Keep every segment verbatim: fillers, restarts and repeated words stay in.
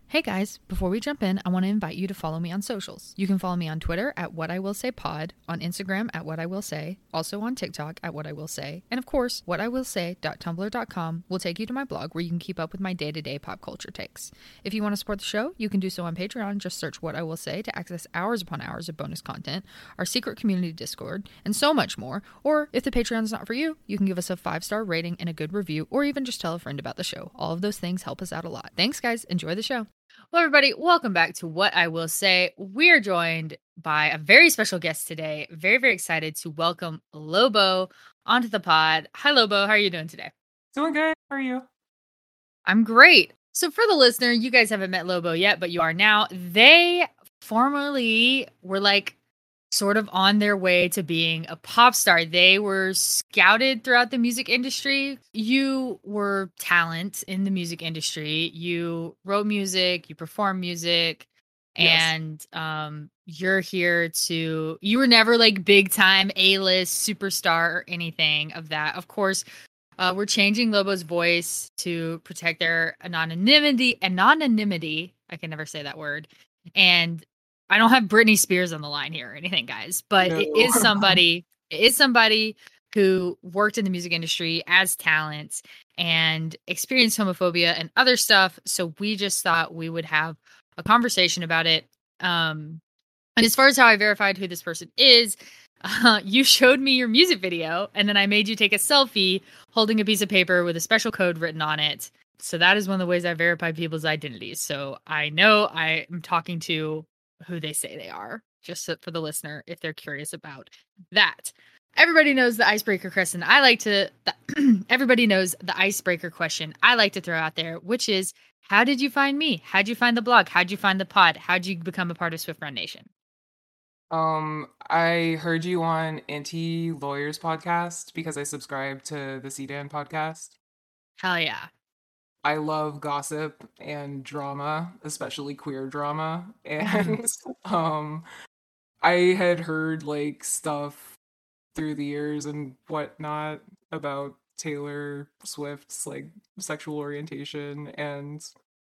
Hey guys, before we jump in, I want to invite you to follow me on socials. You can follow me on Twitter at What I Will Say Pod, on Instagram at What I Will Say, also on TikTok at What I Will Say, and of course, what I will say dot tumblr dot com will take you to my blog where you can keep up with my day-to-day pop culture takes. If you want to support the show, you can do so on Patreon. Just search What I Will Say to access hours upon hours of bonus content, our secret community Discord, and so much more. Or if the Patreon's not for you, you can give us a five-star rating and a good review, or even just tell a friend about the show. All of those things help us out a lot. Thanks guys, enjoy the show. Well, everybody, welcome back to What I Will Say. We are joined by a very special guest today. Very, very excited to welcome Lobo onto the pod. Hi, Lobo. How are you doing today? Doing good. How are you? I'm great. So for the listener, you guys haven't met Lobo yet, but you are now. They formerly were like sort of on their way to being a pop star. They were scouted throughout the music industry. You were talent in the music industry. You wrote music, you perform music, Yes. and um, you're here to, you were never like big time A-list superstar or anything of that. Of course, uh, we're changing Lobo's voice to protect their anonymity, anonymity. I can never say that word. And I don't have Britney Spears on the line here or anything, guys, but No. it is somebody, it is somebody who worked in the music industry as talent and experienced homophobia and other stuff. So we just thought we would have a conversation about it. Um, and as far as how I verified who this person is, uh, you showed me your music video, and then I made you take a selfie holding a piece of paper with a special code written on it. So that is one of the ways I verify people's identities. So I know I am talking to who they say they are, just so, for the listener, if they're curious about that. Everybody knows the icebreaker question. I like to, the, everybody knows the icebreaker question I like to throw out there, which is, how did you find me? How'd you find the blog? How'd you find the pod? How'd you become a part of Swift Run Nation? Um, I heard you on Anti Lawyers podcast because I subscribe to the C D A N podcast. Hell yeah. I love gossip and drama, especially queer drama. Mhm. And um I had heard like stuff through the years and whatnot about Taylor Swift's like sexual orientation, and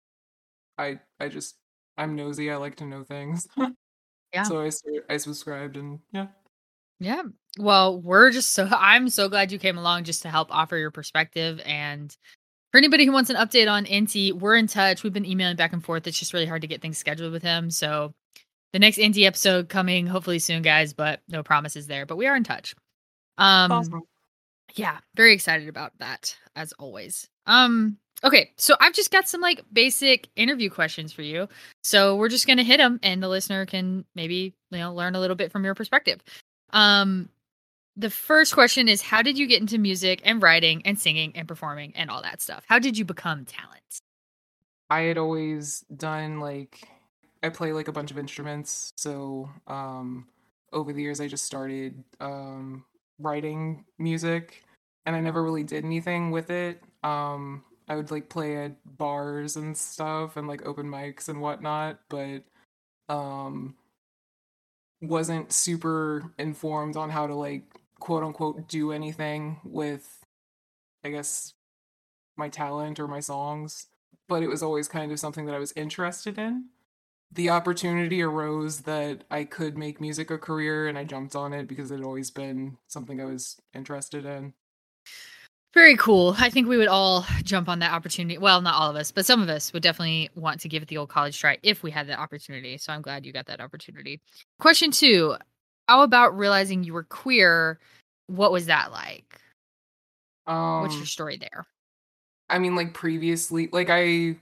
I I just I'm nosy, I like to know things. Yeah. So I started, I subscribed and yeah. Yeah. Well, we're just so, I'm so glad you came along just to help offer your perspective. And for anybody who wants an update on Inti, we're in touch. We've been emailing back and forth. It's just really hard to get things scheduled with him. So the next Inti episode coming hopefully soon, guys, but no promises there. But we are in touch. Um, Awesome. yeah, very excited about that as always. Um, okay, so I've just got some like basic interview questions for you. So we're just gonna hit them, and the listener can maybe you know learn a little bit from your perspective. Um, the first question is, how did you get into music and writing and singing and performing and all that stuff? How did you become talent? I had always done like I play like a bunch of instruments, so um over the years I just started um writing music, and I never really did anything with it. Um I would like play at bars and stuff and like open mics and whatnot, but um wasn't super informed on how to like quote unquote do anything with, I guess, my talent or my songs, but it was always kind of something that I was interested in. The opportunity arose that I could make music a career, and I jumped on it because it had always been something I was interested in. Very cool. I think we would all jump on that opportunity. Well, not all of us, but some of us would definitely want to give it the old college try if we had that opportunity. So I'm glad you got that opportunity. Question two, how about realizing you were queer? What was that like? What's your Um, story there? I mean, like previously, like I,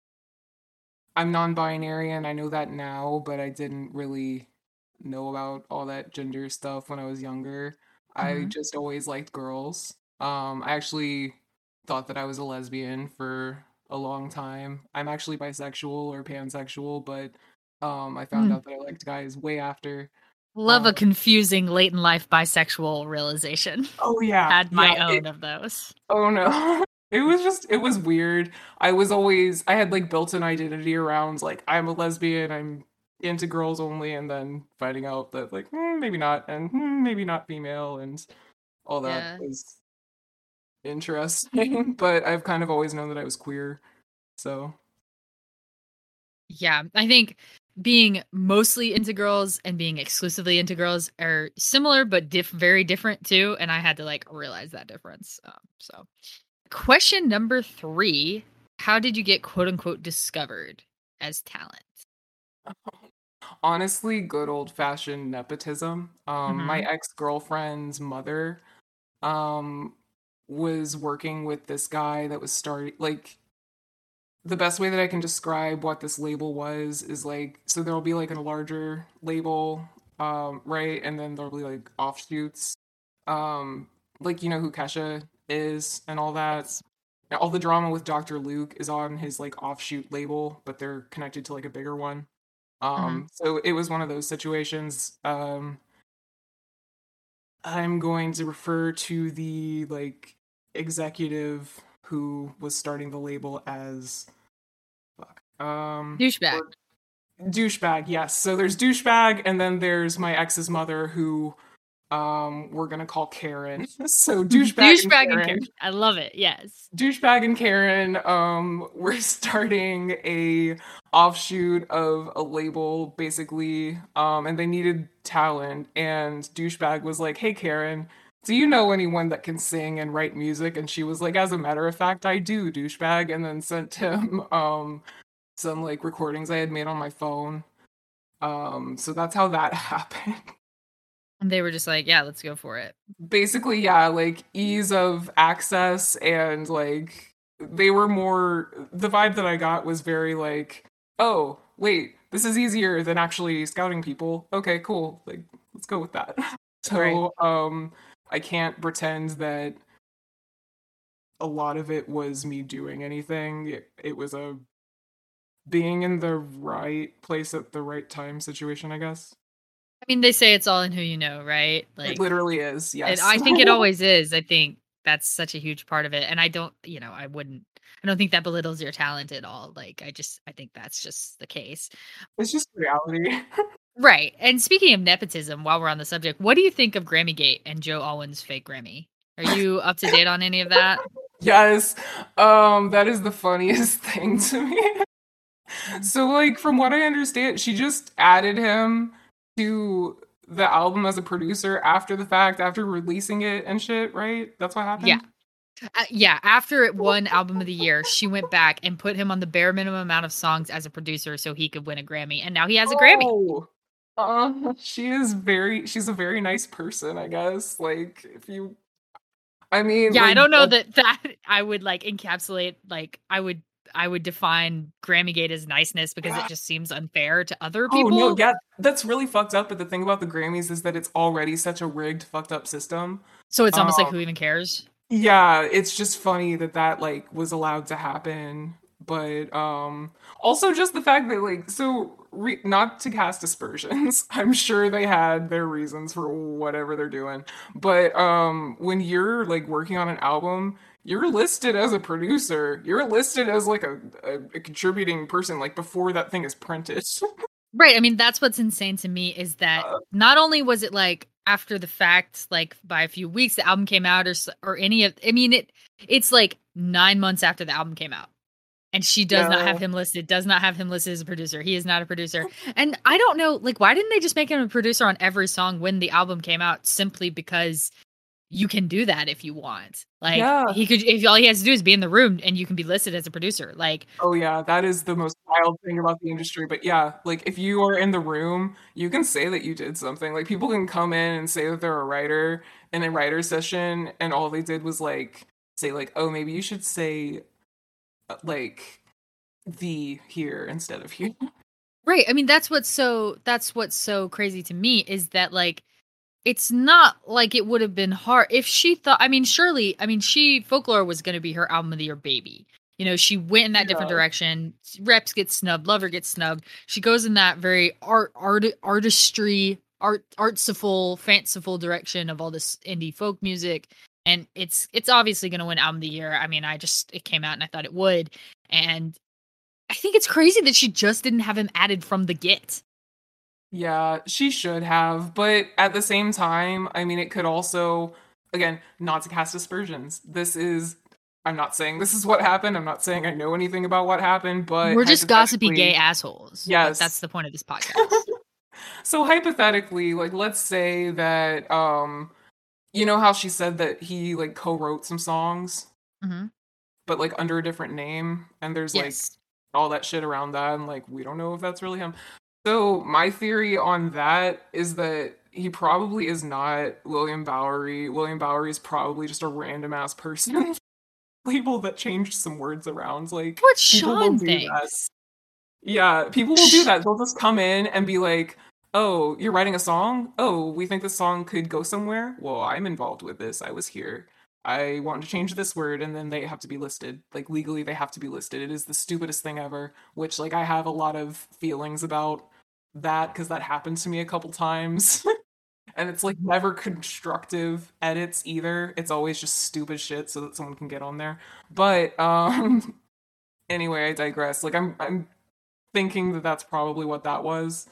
I'm non-binary, and I know that now, but I didn't really know about all that gender stuff when I was younger. I Mm-hmm. just always liked girls. Um, I actually thought that I was a lesbian for a long time. I'm actually bisexual or pansexual, but um, I found Mm. out that I liked guys way after. Love a Um, confusing late in life bisexual realization. oh yeah, Had yeah. my It, own of those. oh no. It was just it was weird. I was always I had like built an identity around like I'm a lesbian, I'm into girls only, and then finding out that like hmm, maybe not, and hmm, maybe not female, and all that Yeah. was interesting. But I've kind of always known that I was queer. So Yeah, I think being mostly into girls and being exclusively into girls are similar but diff- very different too, and I had to like realize that difference. Um, so, question number three: how did you get quote unquote discovered as talent? Honestly, good old fashioned nepotism. Um, my Mm-hmm. ex girlfriend's mother um was working with this guy that was starting like the best way that I can describe what this label was is like so there'll be like a larger label, um, right? And then there'll be like offshoots. Um, like you know who Kesha is and all that. Yes. All the drama with doctor Luke is on his like offshoot label, but they're connected to like a bigger one. Mm-hmm. Um, so it was one of those situations. Um, I'm going to refer to the like executive who was starting the label as fuck. Um, Douchebag. or douchebag, yes. So there's douchebag, and then there's my ex's mother, who um we're gonna call Karen. So douchebag and Douchebag and Karen, Karen. I love it. Yes. douchebag and Karen, um, we're starting a offshoot of a label, basically, um, and they needed talent, and douchebag was like, "Hey, Karen." Do you know anyone that can sing and write music? And she was like, as a matter of fact, I do, douchebag, and then sent him um some like recordings I had made on my phone. Um, so that's how that happened. And they were just like, yeah, let's go for it. Basically, yeah, like ease of access and like they were more the vibe that I got was very like, oh, wait, this is easier than actually scouting people. Okay, cool. Like, let's go with that. Right. So, um, I can't pretend that a lot of it was me doing anything. It, it was a being in the right place at the right time situation, I guess. I mean, they say it's all in who you know, right? It Like, literally is, and yes. I think it always is. I think that's such a huge part of it. And I don't, you know, I wouldn't, I don't think that belittles your talent at all. Like, I just, I think that's just the case. It's just reality. Right. And speaking of nepotism, while we're on the subject, what do you think of Grammy Gate and Joe Alwyn's fake Grammy? Are you up to date on any of that? Yes. Um, that is the funniest thing to me. So, like, from what I understand, she just added him to the album as a producer after the fact, after releasing it and shit, right? That's what Yeah. happened? Uh, yeah. After it won Album of the Year, she went back and put him on the bare minimum amount of songs as a producer so he could win a Grammy. And now he has a Grammy. Oh, uh, she is very, she's a very nice person, I guess. Like, if you, I mean, Yeah, I like, don't know that, that that I would like encapsulate like I would I would define Grammygate as niceness because it just seems unfair to other oh no, people. yeah, that's really fucked up. But the thing about the Grammys is that it's already such a rigged, fucked up system. So it's Um, almost like who even cares? Yeah, it's just funny that that like was allowed to happen, but um also just the fact that like so re not to cast aspersions. I'm sure they had their reasons for whatever they're doing. But um when you're like working on an album, you're listed as a producer. You're listed as like a, a, a contributing person like before that thing is printed. Right. I mean, that's what's insane to me is that Uh, not only was it like after the fact, like by a few weeks, the album came out, or s- or any of. I mean, it it's like nine months after the album came out, and she does not yeah. have him listed. Does not have him listed as a producer. He is not a producer, and I don't know, like, why didn't they just make him a producer on every song when the album came out? Simply because you can do that if you want. Like Yeah. he could, if all he has to do is be in the room, and you can be listed as a producer. Like, Oh yeah, that is the most wild thing about the industry. But yeah, like if you are in the room, you can say that you did something. Like people can come in and say that they're a writer in a writer session, and all they did was like say like, oh, maybe you should say uh, like the here instead of here. right. I mean, that's what's so that's what's so crazy to me is that like it's not like it would have been hard if she thought. I mean, surely, I mean, she Folklore was going to be her album of the year baby. You know, she went in that different Yeah. direction. Reps gets snubbed, Lover gets snubbed. She goes in that very art, art, artistry, art, artsiful, fanciful direction of all this indie folk music, and it's it's obviously going to win album of the year. I mean, I just it came out and I thought it would, and I think it's crazy that she just didn't have him added from the get. Yeah, she should have, but at the same time, I mean, it could also, again, not to cast aspersions. This is I'm not saying this is what happened. I'm not saying I know anything about what happened, but We're just gossipy gay hypothetically, assholes. But that's yes. the point of this podcast. So hypothetically, like let's say that um you know how she said that he like co-wrote some songs, Hmm. but like under a different name, and there's like Yes. all that shit around that, and like we don't know if that's really him. So my theory on that is that he probably is not William Bowery. William Bowery is probably just a random ass person label that changed some words around. Like What people will Sean do that. thinks. Yeah, people will do Sh- that. They'll just come in and be like, "Oh, you're writing a song? Oh, we think this song could go somewhere. Well, I'm involved with this. I was here. I want to change this word," and then they have to be listed. Like legally, they have to be listed. It is the stupidest thing ever. Which, like, I have a lot of feelings about that because that happened to me a couple times. And it's like never constructive edits either. It's always just stupid shit so that someone can get on there. But um anyway, I digress. Like I'm I'm thinking that that's probably what that was.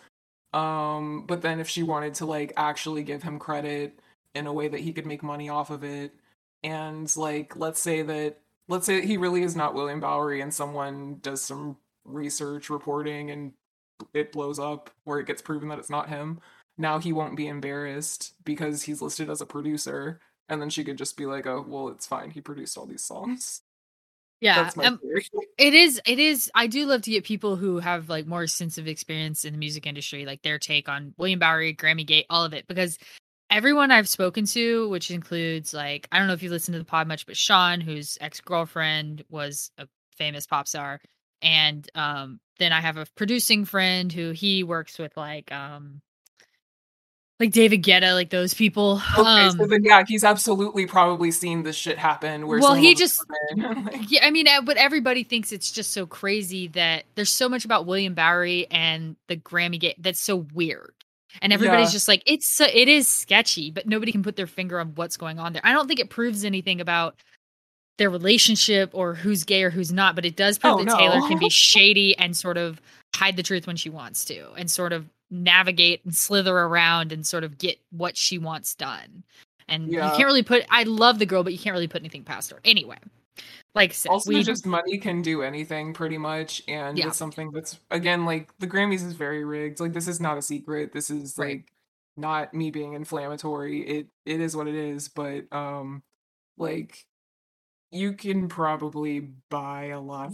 Um, but then if she wanted to like actually give him credit in a way that he could make money off of it, and like let's say that let's say that he really is not William Bowery, and someone does some research reporting and it blows up where it gets proven that it's not him. Now he won't be embarrassed because he's listed as a producer, and then she could just be like, "Oh, well, it's fine. He produced all these songs." Yeah. That's my Um, theory. it is. It is. I do love to get people who have like more extensive experience in the music industry, like their take on William Bowery, Grammy Gate, all of it, because everyone I've spoken to, which includes like I don't know if you listen to the pod much, but Sean, whose ex girlfriend was a famous pop star, and um, then I have a producing friend who he works with, like um, like David Guetta, like those people. Okay, so Um, then yeah, he's absolutely probably seen this shit happen where well, someone will he just just come in. Like, yeah, I mean, uh, but everybody thinks it's just so crazy that there's so much about William Bowery and the Grammy Gate that's so weird. And everybody's yeah. just like, it's so, it is sketchy, but nobody can put their finger on what's going on there. I don't think it proves anything about their relationship or who's gay or who's not, but it does prove Oh that Taylor can no. be shady and sort of hide the truth when she wants to and sort of navigate and slither around and sort of get what she wants done. And you Yeah. can't really put, I love the girl, but you can't really put anything past her. Anyway, like I said, Also, we, just money can do anything pretty much, and yeah, with something that's again like the Grammys is very rigged. Like this is not a secret. This is right. like not me being inflammatory. It it is what it is. But um, like you can probably buy a lot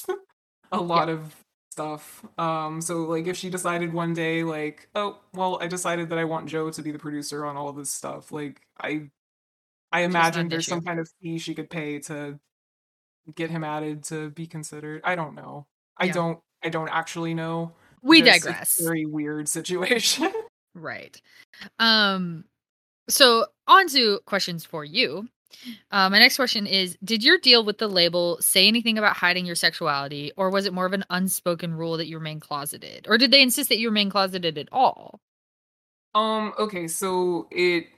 a Yeah, lot of stuff. Um, so like if she decided one day like, oh, well, I decided that I want Joe to be the producer on all of this stuff, like I I she doesn't have imagine an there's issue. some kind of fee she could pay to get him added to be considered. I don't know. I Yeah. don't I don't actually know. We Just it's a digress. very weird situation. Right. Um, so on to questions for you. Uh, my next question is, did your deal with the label say anything about hiding your sexuality, or was it more of an unspoken rule that you remain closeted? Or did they insist that you remain closeted at all? um, okay, so it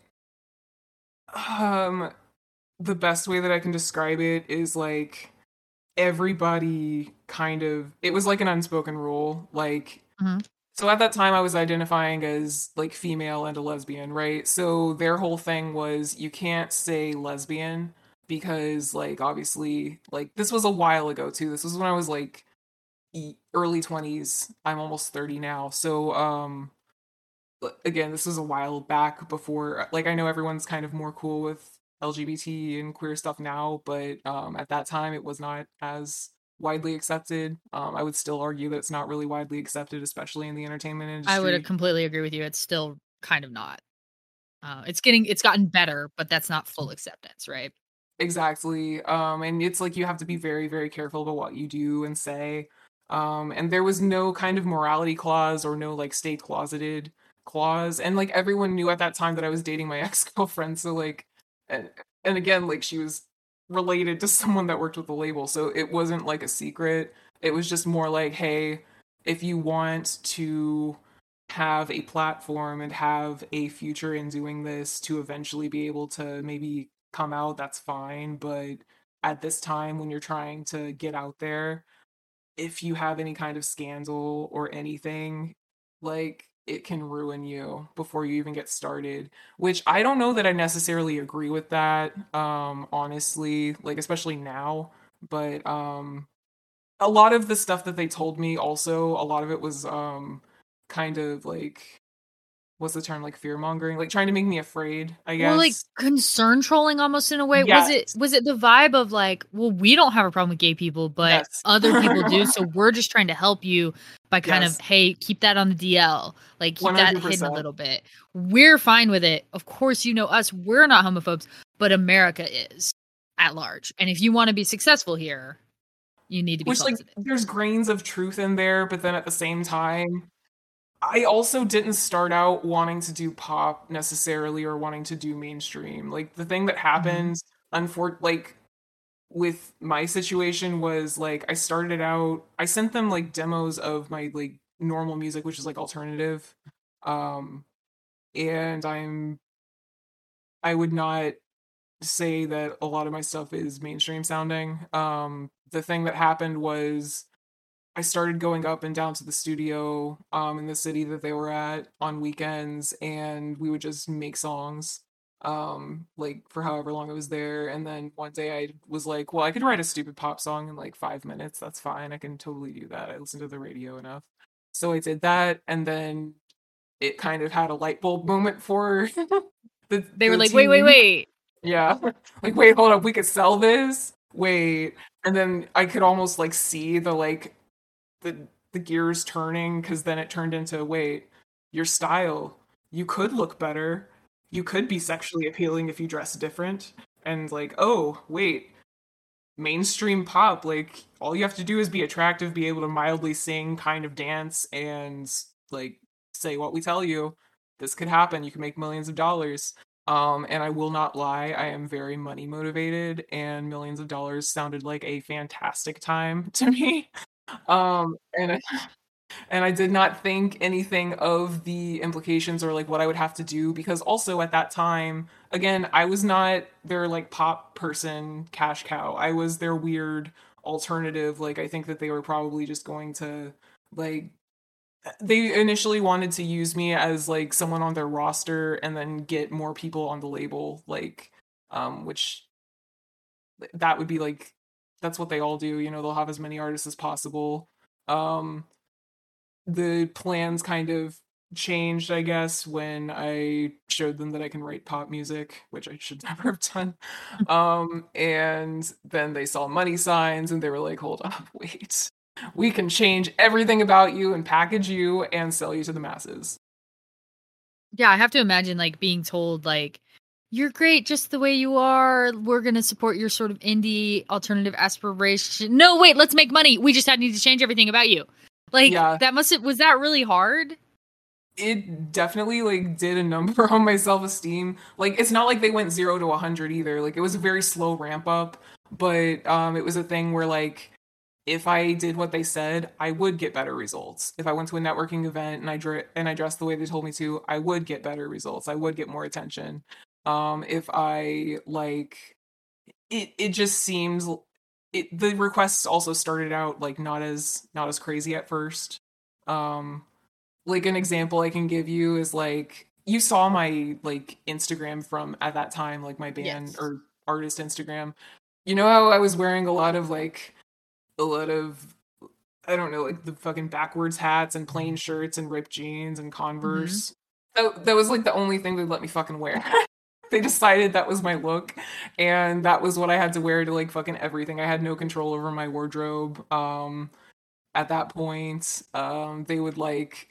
um the best way that I can describe it is like everybody kind of it was like an unspoken rule. Like Mhm. so at that time I was identifying as like female and a lesbian, right? So their whole thing was you can't say lesbian because like obviously like this was a while ago too. This was when I was like e- early twenties. I'm almost thirty now. So um again, this was a while back before like I know everyone's kind of more cool with L G B T and queer stuff now, but um at that time it was not as widely accepted. Um I would still argue that it's not really widely accepted, especially in the entertainment I would industry. completely agree with you. It's still kind of not. Uh, it's getting, it's gotten better, but that's not full acceptance, right? Exactly. Um, and it's like you have to be very, very careful about what you do and say. Um, and there was no kind of morality clause or no like stay closeted clause. And like everyone knew at that time that I was dating my ex-girlfriend. So like and and again, like she was related to someone that worked with the label. So it wasn't like a secret. It was just more like, hey, if you want to have a platform and have a future in doing this to eventually be able to maybe come out, that's fine. But at this time, when you're trying to get out there, if you have any kind of scandal or anything, like it can ruin you before you even get started, which I don't know that I necessarily agree with that, um, honestly, like, especially now. But um, a lot of the stuff that they told me also, a lot of it was um, kind of like, what's the term, like fear mongering, like trying to make me afraid, I Or like guess. concern trolling almost in a way. Was it Yes, was it the vibe of like, well, we don't have a problem with gay people, but yes, other people do, so we're just trying to help you by kind of, yes, hey, keep that on the D L. Like keep that hidden a one hundred percent. little bit. We're fine with it. Of course, you know us, we're not homophobes, but America is at large. And if you want to be successful here, you need to be Which, like, closeted. there's grains of truth in there, but then at the same time, I also didn't start out wanting to do pop necessarily or wanting to do mainstream. Like the thing that Mhm. happened, unfor like with my situation was like I started out, I sent them like demos of my like normal music, which is like alternative. Um, and I'm I would not say that a lot of my stuff is mainstream sounding. Um, the thing that happened was I started going up and down to the studio um, in the city that they were at on weekends, and we would just make songs um, like for however long I was there. And then one day I was like, well, I could write a stupid pop song in like five minutes. That's fine. I can totally do that. I listened to the radio enough. So I did that, and then it kind of had a light bulb moment for the They were the like, wait, wait, team. wait. Yeah. Like, wait, hold up, we could sell this? Wait. And then I could almost like see the like the the gears turning, because then it turned into, wait, your style, you could look better, you could be sexually appealing if you dress different, and like, oh wait, mainstream pop, like all you have to do is be attractive, be able to mildly sing, kind of dance, and like say what we tell you. This could happen, you can make millions of dollars. Um and I will not lie, I am very money motivated, and millions of dollars sounded like a fantastic time to me. um and I, and I did not think anything of the implications or like what I would have to do, because also at that time, again, I was not their like pop person cash cow. I was their weird alternative. Like I think that they were probably just going to like they initially wanted to use me as like someone on their roster and then get more people on the label, like um which that would be like that's what they all do, you know, they'll have as many artists as possible. Um the plans kind of changed, I guess, when I showed them that I can write pop music, which I should never have done. Um, and then they saw money signs and they were like, hold up, wait. We can change everything about you and package you and sell you to the masses. Yeah, I have to imagine like being told like, you're great just the way you are. We're gonna support your sort of indie alternative aspiration. No, wait, let's make money. We just had need to change everything about you. Like Yeah, that must have was that really hard? it definitely like did a number on my self-esteem. Like it's not like they went zero to a hundred either. Like it was a very slow ramp up, but um it was a thing where like if I did what they said, I would get better results. If I went to a networking event and I dre- and I dressed the way they told me to, I would get better results. I would get more attention. Um, if I like it, it just seems it. The requests also started out like not as not as crazy at first. Um, like an example I can give you is like you saw my like Instagram from at that time, like my band Yes. or artist Instagram. You know how I was wearing a lot of like a lot of I don't know, like the fucking backwards hats and plain shirts and ripped jeans and Mm-hmm. Converse. That, that was like the only thing they'd let me fucking wear. They decided that was my look, and that was what I had to wear to like fucking everything. I had no control over my wardrobe. Um, at that point, um, they would like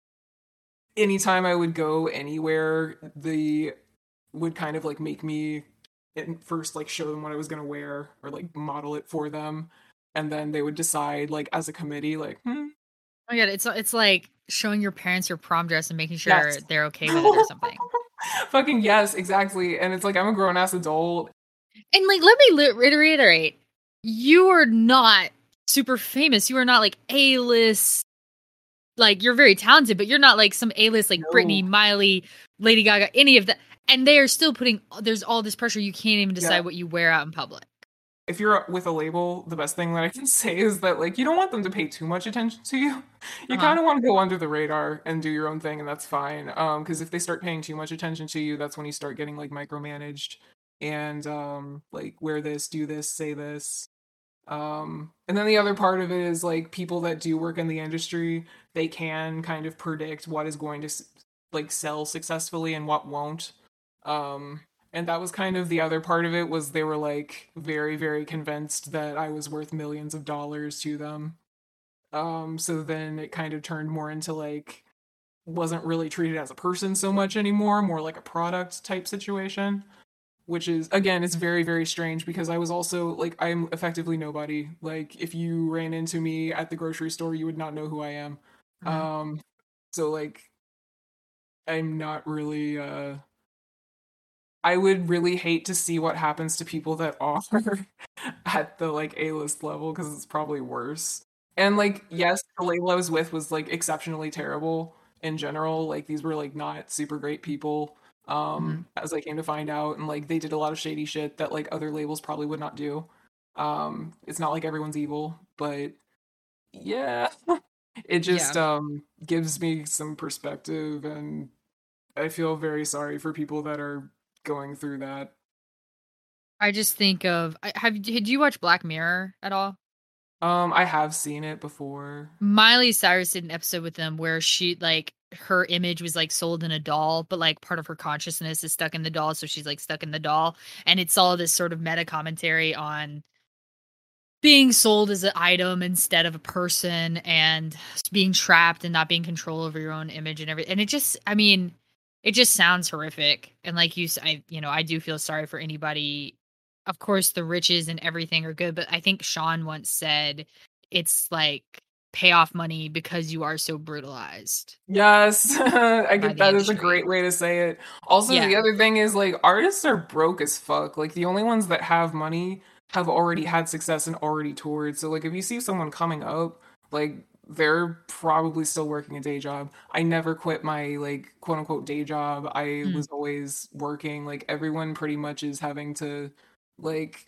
anytime I would go anywhere, they would kind of like make me at first like show them what I was gonna wear or like model it for them, and then they would decide like as a committee like, hmm, Oh my god, it's it's like showing your parents your prom dress and making yes, sure they're okay with it or something. fucking yes, exactly. And it's like I'm a grown ass adult. And like, let me li- reiterate, you are not super famous. You are not like A list. Like you're very talented, but you're not like some A list like Britney, No, Miley, Lady Gaga, any of that. And they are still putting. There's all this pressure. You can't even decide yeah, what you wear out in public. if you're with a label, the best thing that I can say is that like you don't want them to pay too much attention to you. You Uh-huh. kind of want to go under the radar and do your own thing, and that's fine. Um, because if they start paying too much attention to you, that's when you start getting like micromanaged and um like wear this, do this, say this. Um, and then the other part of it is like people that do work in the industry, they can kind of predict what is going to s- like sell successfully and what won't. Um, and that was kind of the other part of it was they were like very, very convinced that I was worth millions of dollars to them. Um, so then it kind of turned more into like wasn't really treated as a person so much anymore, more like a product type situation, which is again it's very very strange because I was also like I'm effectively nobody. Like if you ran into me at the grocery store you would not know who I am. Mhm. Um so like I'm not really uh I would really hate to see what happens to people that are at the like A-list level because it's probably worse. And like yes, the label I was with was like exceptionally terrible in general. Like these were like not super great people. Mhm. Um, as I came to find out, and like they did a lot of shady shit that like other labels probably would not do. Um, it's not like everyone's evil, but yeah, it Yeah. just um gives me some perspective, and I feel very sorry for people that are going through that. I just think of I have did you watch Black Mirror at all? Um, I have seen it before. Miley Cyrus did an episode with them where she like her image was like sold in a doll, but like part of her consciousness is stuck in the doll, so she's like stuck in the doll. And it's all this sort of meta commentary on being sold as an item instead of a person and being trapped and not being control over your own image and everything. And it just, I mean, it just sounds horrific. And like you, s- I, you know, I do feel sorry for anybody. Of course, the riches and everything are good, but I think Sean once said it's like pay off money because you are so brutalized Yes, I by get the that is a industry. great way to say it. Also, the Yeah. other thing is like artists are broke as fuck. Like the only ones that have money have already had success and already toured. So like if you see someone coming up, like they're probably still working a day job. I never quit my like quote unquote day job. I Mm, was always working. Like everyone pretty much is having to like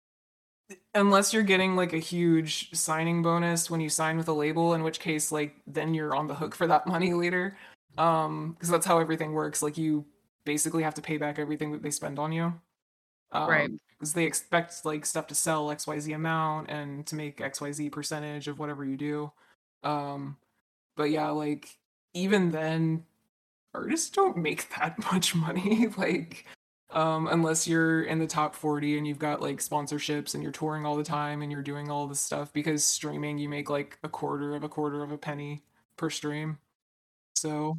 unless you're getting like a huge signing bonus when you sign with a label, in which case like then you're on the hook for that money later. Um, because that's how everything works. Like you basically have to pay back everything that they spend on you. right. Um, because they expect like stuff to sell X Y Z amount and to make X Y Z percentage of whatever you do. Um, but yeah, like even then artists don't make that much money. Like um unless you're in the top forty and you've got like sponsorships and you're touring all the time and you're doing all this stuff because streaming you make like a quarter of a quarter of a penny per stream. So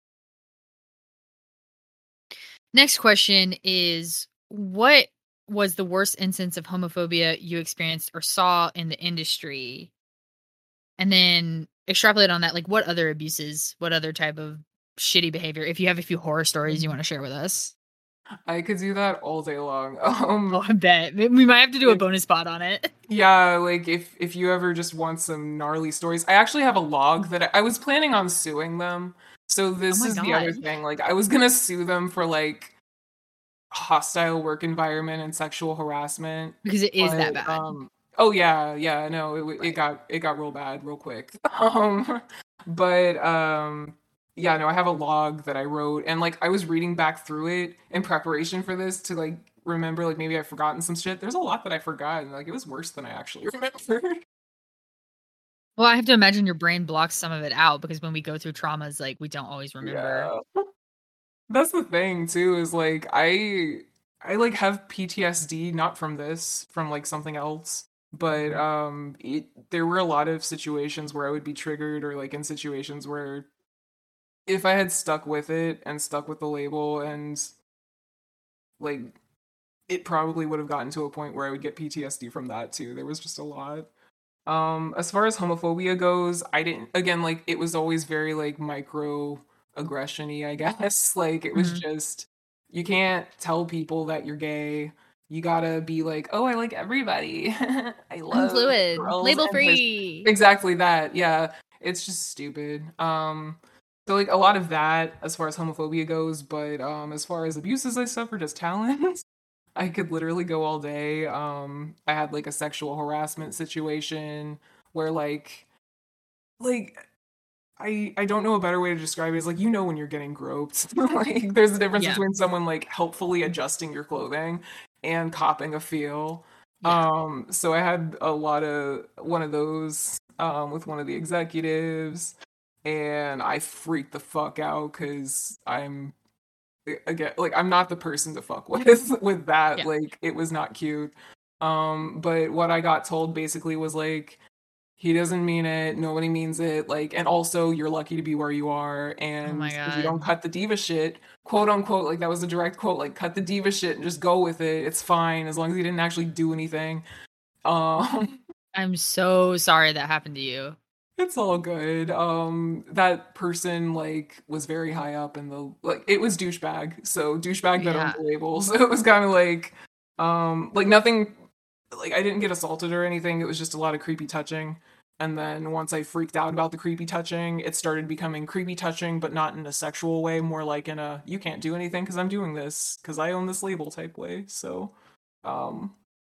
Next question is what was the worst instance of homophobia you experienced or saw in the industry? And then extrapolate on that, like what other abuses, what other type of shitty behavior, if you have a few horror stories you want to share with us. I could do that all day long. Oh, Um I bet. We might have to do a if, bonus pod on it. yeah, like if if you ever just want some gnarly stories, I actually have a log that I, I was planning on suing them. So Oh this my is the god. other thing. Like I was gonna sue them for like hostile work environment and sexual harassment. Because it is But that bad. um oh yeah, yeah, no, it w- it Right. got it got real bad real quick. Um but um yeah, no, I have a log that I wrote and like I was reading back through it in preparation for this to like remember like maybe I've forgotten some shit. There's a lot that I forgot and like it was worse than I actually remember. Well, I have to imagine your brain blocks some of it out because when we go through traumas, like we don't always remember. Yeah. That's the thing too, is like I I like have P T S D not from this, from like something else. But Mhm. um it there were a lot of situations where I would be triggered or like in situations where if I had stuck with it and stuck with the label and like it probably would have gotten to a point where I would get P T S D from that too. There was just a lot. Um, as far as homophobia goes, I didn't again like it was always very like micro aggression-y, I guess. Like it was Mhm. just you can't tell people that you're gay. You gotta be like, oh, I like everybody. I I'm love fluid. girls Label and boys. free. Exactly that. Yeah. It's just stupid. Um, so like a lot of that as far as homophobia goes, but um as far as abuses I suffered as talent, I could literally go all day. Um, I had like a sexual harassment situation where like like I I don't know a better way to describe it. It's like you know when you're getting groped. Like there's a difference Yeah. between someone like helpfully adjusting your clothing and copping a feel. Yeah. Um, so I had a lot of one of those um with one of the executives, and I freaked the fuck out because I'm again like I'm not the person to fuck with with that. Yeah. Like it was not cute. Um, but what I got told basically was like he doesn't mean it. Nobody means it. Like, and also, you're lucky to be where you are. Oh my And if you don't God. cut the diva shit, quote unquote, like that was a direct quote, like cut the diva shit and just go with it. It's fine as long as you didn't actually do anything. Um, I'm so sorry that happened to you. it's all good. Um, that person like was very high up in the like it was douchebag. So douchebag that owned Yeah. the label. So it was kind of like, um, like nothing. Like I didn't get assaulted or anything. It was just a lot of creepy touching. And then once I freaked out about the creepy touching, it started becoming creepy touching, but not in a sexual way, more like in a you can't do anything because I'm doing this because I own this label type way. So, um,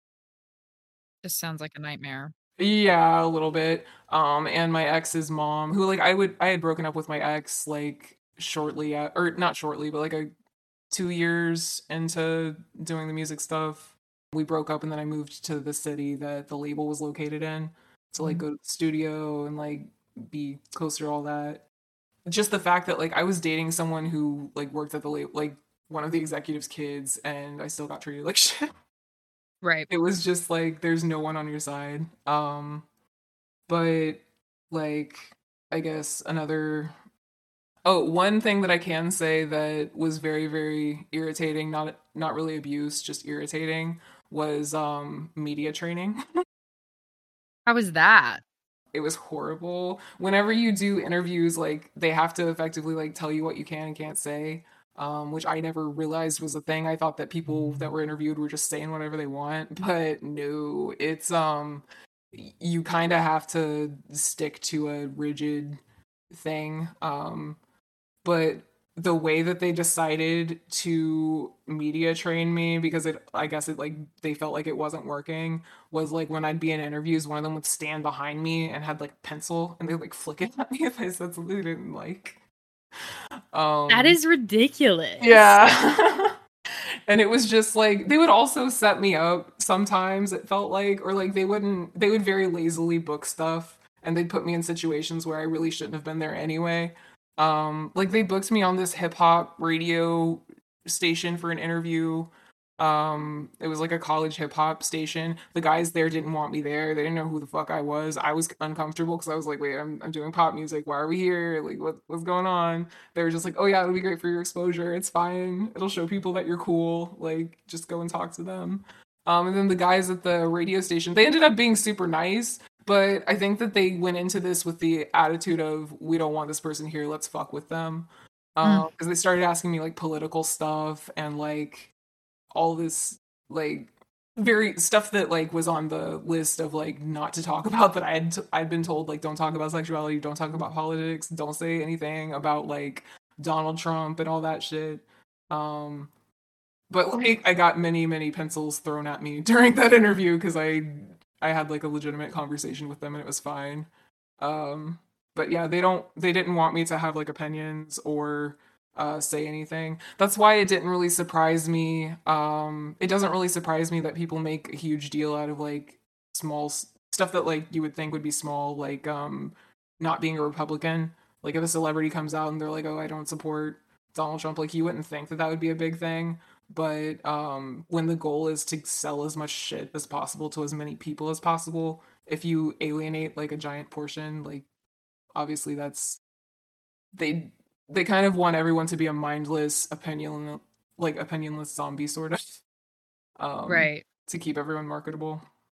Just sounds like a nightmare. yeah, a little bit. Um, and my ex's mom, who like I would I had broken up with my ex like shortly at, or not shortly, but like a two years into doing the music stuff. We broke up and then I moved to the city that the label was located in to like Mhm. go to the studio and like be closer to all that. Just the fact that like I was dating someone who like worked at the label, like one of the executives' kids, and I still got treated like shit. Right. It was just like there's no one on your side. Um, but like I guess another Oh, one thing that I can say that was very, very irritating, not not really abuse, just irritating, was um media training. How was that? It was horrible. Whenever you do interviews, like they have to effectively like tell you what you can and can't say, um, which I never realized was a thing. I thought that people that were interviewed were just saying whatever they want, but no, it's um y- you kind of have to stick to a rigid thing. Um but the way that they decided to media train me because it I guess it like they felt like it wasn't working was like when I'd be in interviews one of them would stand behind me and had like a pencil and they like flick it at me if I said something they didn't like. That Um is ridiculous. yeah. And it was just like they would also set me up sometimes it felt like or like they wouldn't they would very lazily book stuff and they'd put me in situations where I really shouldn't have been there anyway. Um like they booked me on this hip hop radio station for an interview. Um it was like a college hip hop station. The guys there didn't want me there. They didn't know who the fuck I was. I was uncomfortable cuz I was like, "Wait, I'm I'm doing pop music. Why are we here? Like what what's going on?" They were just like, "Oh yeah, it'll be great for your exposure. It's fine. It'll show people that you're cool. Like just go and talk to them." Um, and then the guys at the radio station, they ended up being super nice, but I think that they went into this with the attitude of, "We don't want this person here. Let's fuck with them." Mm. Um, because they started asking me like political stuff and like all this like very stuff that like was on the list of like not to talk about that I had t- I'd been told like don't talk about sexuality, don't talk about politics, don't say anything about like Donald Trump and all that shit. Um but like I got many many pencils thrown at me during that interview cuz I I had like a legitimate conversation with them and it was fine. Um, but yeah, they don't they didn't want me to have like opinions or uh, say anything. That's why it didn't really surprise me. Um, it doesn't really surprise me that people make a huge deal out of like small s- stuff that like you would think would be small, like um, not being a Republican. Like if a celebrity comes out and they're like, "Oh, I don't support Donald Trump," like you wouldn't think that that would be a big thing. But um, when the goal is to sell as much shit as possible to as many people as possible, if you alienate like a giant portion, like obviously that's they they kind of want everyone to be a mindless opinion like opinionless zombie sort of um Right. to keep everyone marketable.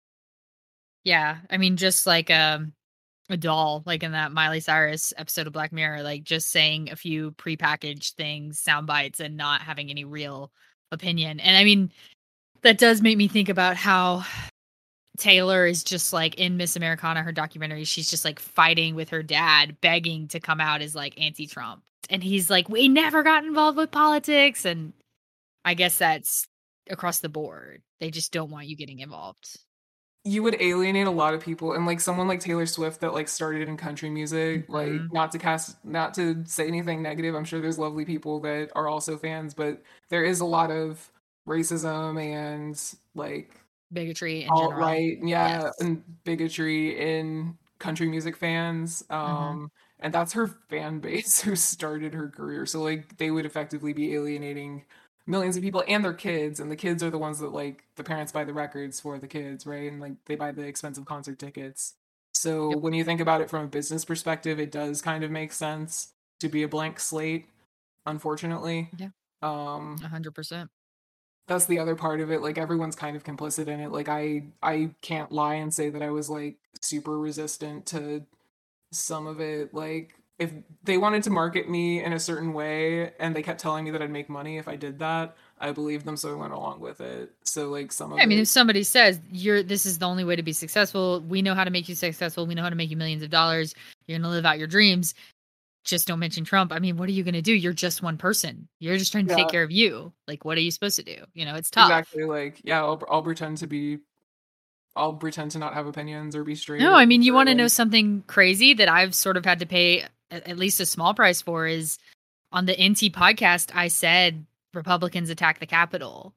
Yeah. I mean, just like um a doll, like in that Miley Cyrus episode of Black Mirror, like just saying a few prepackaged things, sound bites, and not having any real opinion. And I mean, that does make me think about how Taylor is just like in Miss Americana, her documentary, she's just like fighting with her dad, begging to come out as like anti Trump. And he's like, we never got involved with politics. And I guess that's across the board. They just don't want you getting involved. You would alienate a lot of people, and, like, someone like Taylor Swift that, like, started in country music, like, Mhm. not to cast not to say anything negative, I'm sure there's lovely people that are also fans, but there is a lot of racism and, like, Bigotry in general. alt-right yeah, Yes. and bigotry in country music fans, Mhm. um, and that's her fan base who started her career, so, like, they would effectively be alienating millions of people and their kids, and the kids are the ones that, like the parents buy the records for the kids, right? And, like, they buy the expensive concert tickets. So, Yep. when you think about it from a business perspective, it does kind of make sense to be a blank slate, unfortunately. Yeah. Um one hundred percent. that's the other part of it, like, everyone's kind of complicit in it, like, I I can't lie and say that I was, like, super resistant to some of it, like, if they wanted to market me in a certain way and they kept telling me that I'd make money if I did that, I believed them, so I went along with it. So, like, some Yeah, of I mean, if it somebody says, "You're this is the only way to be successful. We know how to make you successful. We know how to make you millions of dollars. You're gonna live out your dreams. Just don't mention Trump." I mean, what are you gonna do? You're just one person. You're just trying to take Yeah, care of you. Like, what are you supposed to do? You know, it's tough. exactly, like, yeah, I'll I'll pretend to be I'll pretend to not have opinions or be straight No, or I mean, you whatever, wanna know like something crazy that I've sort of had to pay at at least a small price for is on the N T podcast, I said Republicans attack the Capitol.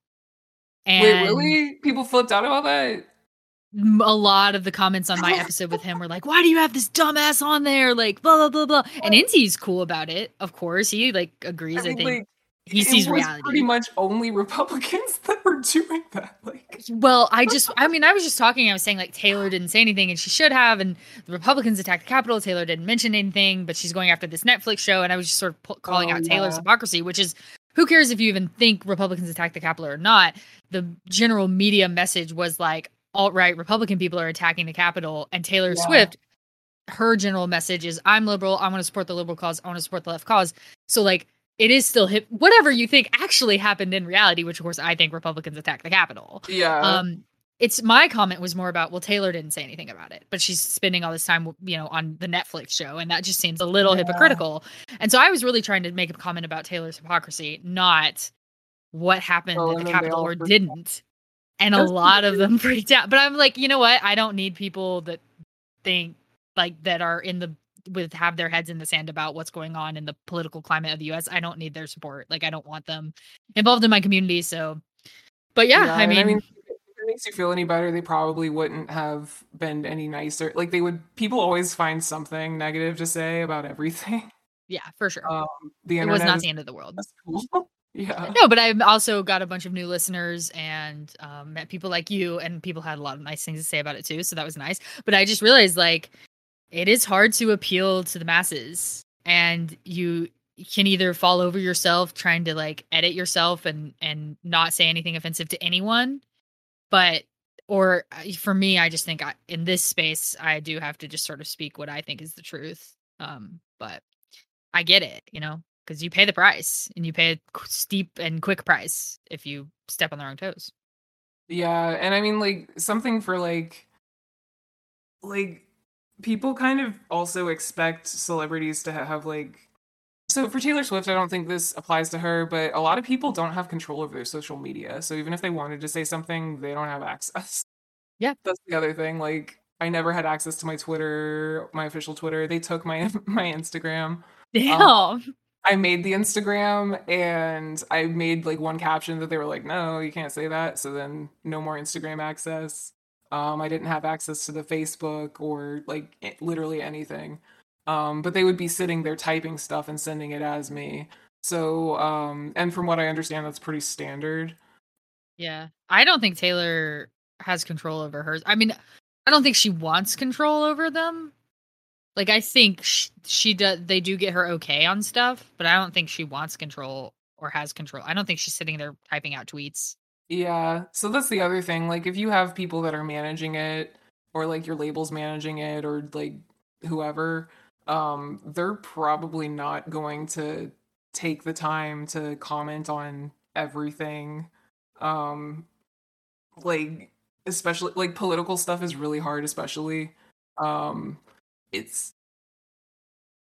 Wait, And really? People flipped out about that? m a lot of the comments on my episode with him were like, "Why do you have this dumbass on there?" Like, blah, blah, blah, blah. And What? N T's cool about it, of course. He, like, I agrees. I mean, think like, he it sees was pretty reality. much only Republicans that were doing that, like Well, I just I mean, I was just talking, I was saying, like, Taylor didn't say anything, and she should have, and the Republicans attacked the Capitol. Taylor didn't mention anything, but she's going after this Netflix show, and I was just sort of pu calling Oh, out Taylor's yeah. hypocrisy, which is, who cares if you even think Republicans attacked the Capitol or not? The general media message was like, alt-right Republican people are attacking the Capitol, and Taylor Yeah. Swift, her general message is, "I'm liberal, I wanna support the liberal cause, I wanna support the left cause." So, like, it is still hip whatever you think actually happened in reality, which, of course, I think Republicans attacked the Capitol. Yeah. Um, it's my comment was more about, well, Taylor didn't say anything about it, but she's spending all this time, you know, on the Netflix show, and that just seems a little Yeah. hypocritical. And so I was really trying to make a comment about Taylor's hypocrisy, not what happened Oh, at the and then they Capitol all or freaked out. didn't. And a That's lot of them freaked out. But I'm like, you know what? I don't need people that think like that are in the with have their heads in the sand about what's going on in the political climate of the U S. I don't need their support. Like, I don't want them involved in my community. So, but yeah, Yeah, I and I mean, mean, if it makes you feel any better, they probably wouldn't have been any nicer. Like, they would people always find something negative to say about everything. yeah, for sure. Um, the It was internet not is the end of the world. just cool. Yeah. No, but I've also got a bunch of new listeners and um, met people like you, and people had a lot of nice things to say about it too. So that was nice. But I just realized, like, it is hard to appeal to the masses, and you can either fall over yourself trying to like edit yourself and and not say anything offensive to anyone, but or uh, for me, I just think I, in this space I do have to just sort of speak what I think is the truth. Um, but I get it, you know, because you pay the price, and you pay a qu- steep and quick price if you step on the wrong toes. Yeah, and I mean, like, something for, like like, people kind of also expect celebrities to ha have, like so for Taylor Swift, I don't think this applies to her, but a lot of people don't have control over their social media, so even if they wanted to say something, they don't have access. Yeah. That's the other thing, like, I never had access to my Twitter, my official Twitter, they took my my Instagram. Um, Damn. I made the Instagram, and I made, like, one caption that they were like, "No, you can't say that," so then no more Instagram access. Um, I didn't have access to the Facebook or, like, eh, literally anything. Um, but they would be sitting there typing stuff and sending it as me. So, um and from what I understand, that's pretty standard. Yeah. I don't think Taylor has control over hers. I mean, I don't think she wants control over them. Like, I think sh- she does. They do get her okay on stuff, but I don't think she wants control or has control. I don't think she's sitting there typing out tweets. Yeah, so that's the other thing, like, if you have people that are managing it or, like, your label's managing it or, like, whoever, um, they're probably not going to take the time to comment on everything. Um, like, especially like, political stuff is really hard, especially. Um, it's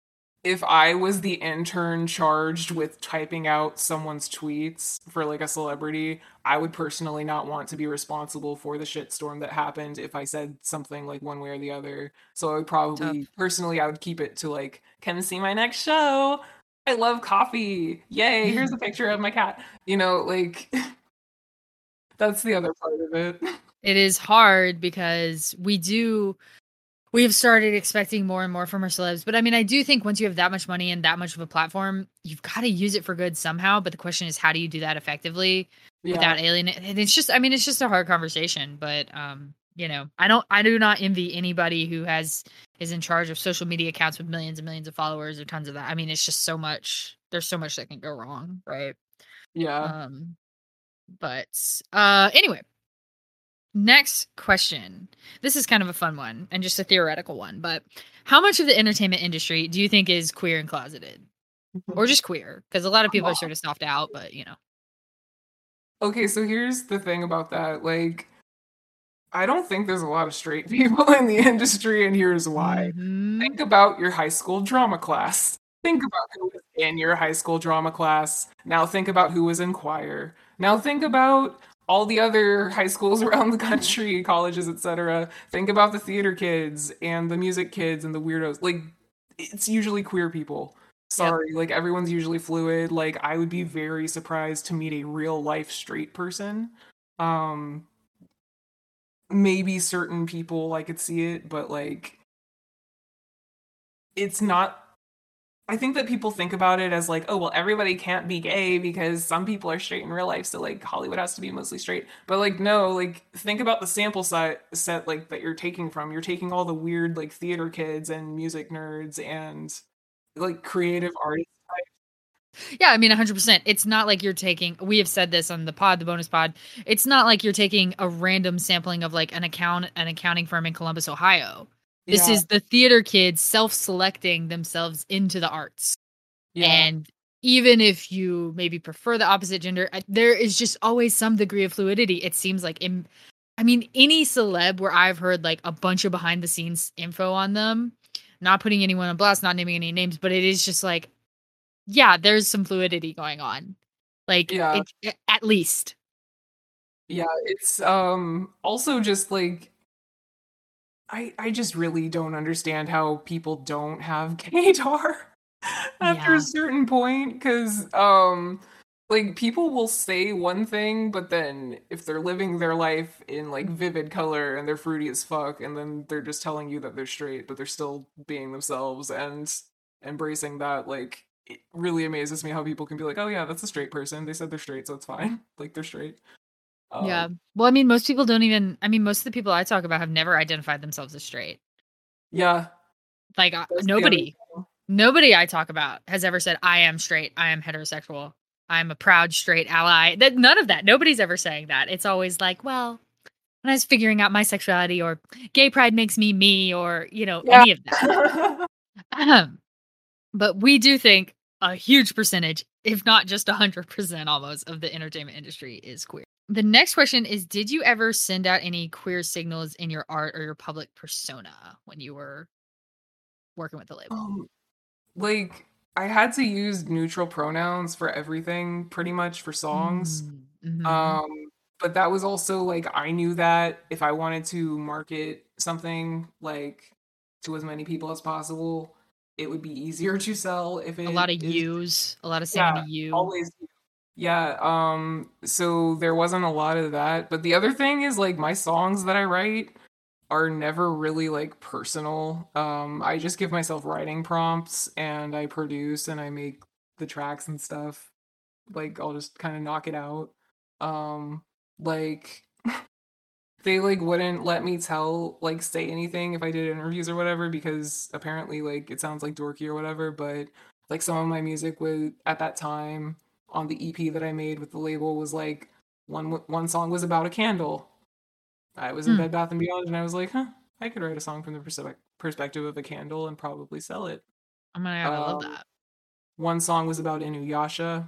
if I was the intern charged with typing out someone's tweets for like a celebrity, I would personally not want to be responsible for the shitstorm that happened if I said something like one way or the other. So I would probably Tough. personally I would keep it to like, come see my next show. I love coffee. Yay, here's a picture of my cat. You know, like that's the other part of it. It is hard because we do we have started expecting more and more from our celebs. But I mean, I do think once you have that much money and that much of a platform, you've got to use it for good somehow. But the question is, how do you do that effectively Yeah. without alienating? And it's just, I mean, it's just a hard conversation. But um, you know, I don't, I do not envy anybody who has is in charge of social media accounts with millions and millions of followers or tons of that. I mean, it's just so much. There's so much that can go wrong, right? Yeah. Um, but uh, anyway. Next question. This is kind of a fun one and just a theoretical one, but how much of the entertainment industry do you think is queer and closeted? Or just queer? Because a lot of people are sort of soft out, but you know. Okay, so here's the thing about that. Like, I don't think there's a lot of straight people in the industry, and here's why. Mm-hmm. Think about your high school drama class. Think about who was in your high school drama class. Now think about who was in choir. Now think about all the other high schools around the country, colleges, et cetera. Think about the theater kids and the music kids and the weirdos. Like, it's usually queer people. Sorry, yep. Like everyone's usually fluid. Like I would be very surprised to meet a real life straight person. Um maybe certain people I could see it, but like it's not I think that people think about it as like, oh, well, everybody can't be gay because some people are straight in real life, so like Hollywood has to be mostly straight. But like, no, like think about the sample set set like that you're taking from. You're taking all the weird like theater kids and music nerds and like creative artists. Yeah, I mean, one hundred percent. It's not like you're taking, we have said this on the pod, the bonus pod. It's not like you're taking a random sampling of like an account, an accounting firm in Columbus, Ohio. This yeah. is the theater kids self-selecting themselves into the arts. Yeah. And even if you maybe prefer the opposite gender, there is just always some degree of fluidity. It seems like, in, I mean, any celeb where I've heard like a bunch of behind the scenes info on them, not putting anyone on blast, not naming any names, but it is just like, yeah, there's some fluidity going on. Like, yeah. it, at least. Yeah, it's um also just like, I, I just really don't understand how people don't have gaydar after yeah. a certain point, because um like people will say one thing, but then if they're living their life in like vivid color and they're fruity as fuck, and then they're just telling you that they're straight, but they're still being themselves and embracing that, like it really amazes me how people can be like, oh yeah, that's a straight person. They said they're straight, so it's fine. Like they're straight. Um, yeah. Well, I mean, most people don't even, I mean, most of the people I talk about have never identified themselves as straight. Yeah. Like uh, nobody, nobody I talk about has ever said, I am straight. I am heterosexual. I'm a proud straight ally. That none of that. Nobody's ever saying that. It's always like, well, when I was figuring out my sexuality, or gay pride makes me me, or, you know, yeah. any of that. um, but we do think a huge percentage, if not just one hundred percent almost, of the entertainment industry is queer. The next question is, did you ever send out any queer signals in your art or your public persona when you were working with the label? Um, like, I had to use neutral pronouns for everything, pretty much, for songs. Mm-hmm. Um, but that was also, like, I knew that if I wanted to market something, like, to as many people as possible, it would be easier to sell if it A lot of is, yous, a lot of saying yeah, to you. Always. Yeah, um, so there wasn't a lot of that. But the other thing is, like, my songs that I write are never really, like, personal. Um, I just give myself writing prompts, and I produce, and I make the tracks and stuff. Like, I'll just kind of knock it out. Um, like, they, like, wouldn't let me tell, like, say anything if I did interviews or whatever, because apparently, like, it sounds, like, dorky or whatever, but, like, some of my music would, at that time, on the E P that I made with the label, was like one one song was about a candle. I was in hmm. Bed Bath and Beyond, and I was like, huh, I could write a song from the perspe- perspective of a candle and probably sell it. Oh my god, um, I love that. One song was about Inuyasha.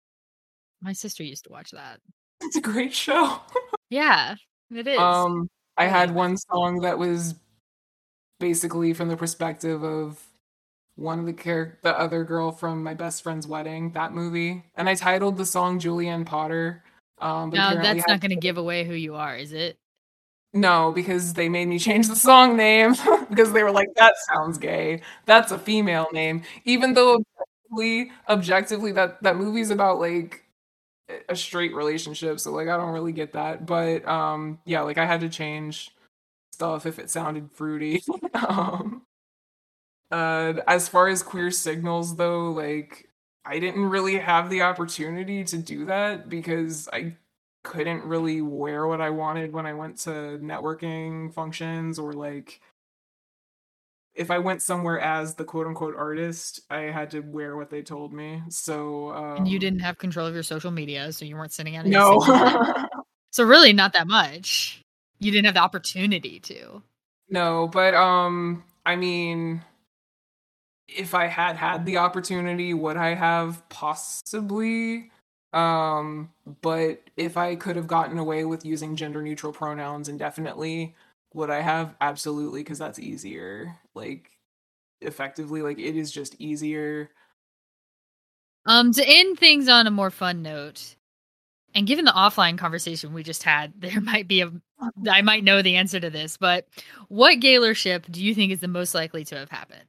My sister used to watch that. It's a great show. Yeah, it is. Um, I had one song that was basically from the perspective of one of the char- the other girl from My Best Friend's Wedding, that movie. And I titled the song Julianne Potter. Um, but Now apparently that's not had going to give away who you are, is it? no, because they made me change the song name because they were like, that sounds gay. That's a female name. Even though objectively, objectively that that movie's about like a straight relationship, so like I don't really get that. But um yeah, like I had to change stuff if it sounded fruity. um uh as far as queer signals though, like I didn't really have the opportunity to do that because I couldn't really wear what I wanted when I went to networking functions, or like if I went somewhere as the quote unquote artist, I had to wear what they told me. So And you um didn't have control of your social media, so you weren't sending out any no. signals. So really not that much. You didn't have the opportunity to. No, but um I mean, if I had had the opportunity, would I have? Possibly. Um, but if I could have gotten away with using gender neutral pronouns indefinitely, would I have? Absolutely, because that's easier. Like, effectively, like, it is just easier. Um, to end things on a more fun note, and given the offline conversation we just had, there might be a, I might know the answer to this, but what Gaylorship do you think is the most likely to have happened?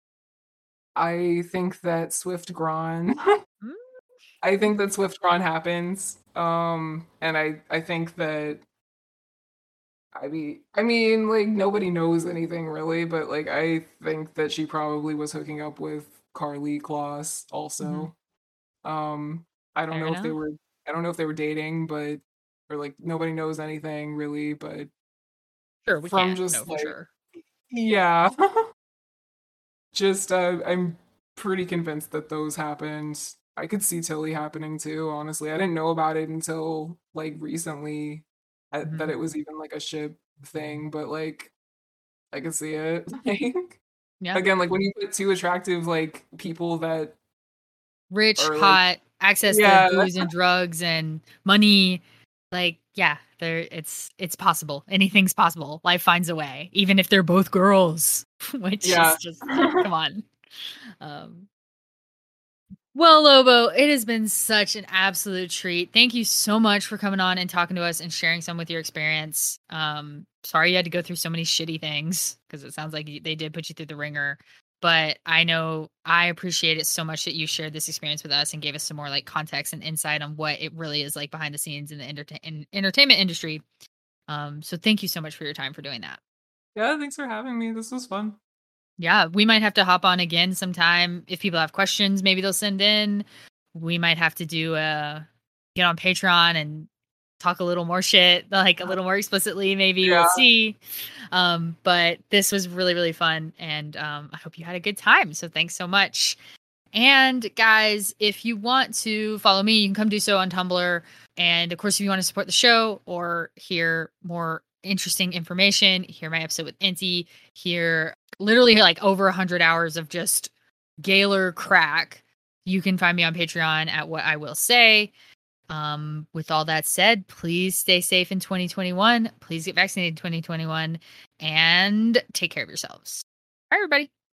I think that Swift Gron. Hmm? I think that Swift Gron happens. Um, and I I think that I mean, I mean, like nobody knows anything really, but like I think that she probably was hooking up with Carly Kloss Mm-hmm. also. Um, I don't Fair know if they enough. were, I don't know if they were dating, but or like nobody knows anything really, but Sure, we from can't know just for like sure. yeah, just uh, I'm pretty convinced that those happened. I could see Tilly happening too. Honestly, I didn't know about it until like recently uh, that Mm-hmm. it was even like a ship thing, but like I can see it. Like Yeah. again, like when you put two attractive like people that Rich, are like hot, access to yeah, booze and drugs and money. Like, yeah, there it's it's possible. Anything's possible. Life finds a way, even if they're both girls, which yeah. is just like, come on. Um, well, Lobo, it has been such an absolute treat. Thank you so much for coming on and talking to us and sharing some with your experience. Um, sorry you had to go through so many shitty things because it sounds like you- they did put you through the ringer. But I know I appreciate it so much that you shared this experience with us and gave us some more like context and insight on what it really is like behind the scenes in the entertain- in entertainment industry. Um, so thank you so much for your time for doing that. Yeah, thanks for having me. This was fun. Yeah, we might have to hop on again sometime. If people have questions, maybe they'll send in. We might have to do a get on Patreon and talk a little more shit, like a little more explicitly, maybe. We'll Yeah. see. Um, but this was really, really fun. And um, I hope you had a good time. So thanks so much. And guys, if you want to follow me, you can come do so on Tumblr. And of course, if you want to support the show or hear more interesting information, hear my episode with Inti, hear literally like over a hundred hours of just Gaylor crack, you can find me on Patreon at What I Will Say. Um, with all that said, please stay safe in twenty twenty-one. Please get vaccinated in twenty twenty-one and take care of yourselves. All right, everybody.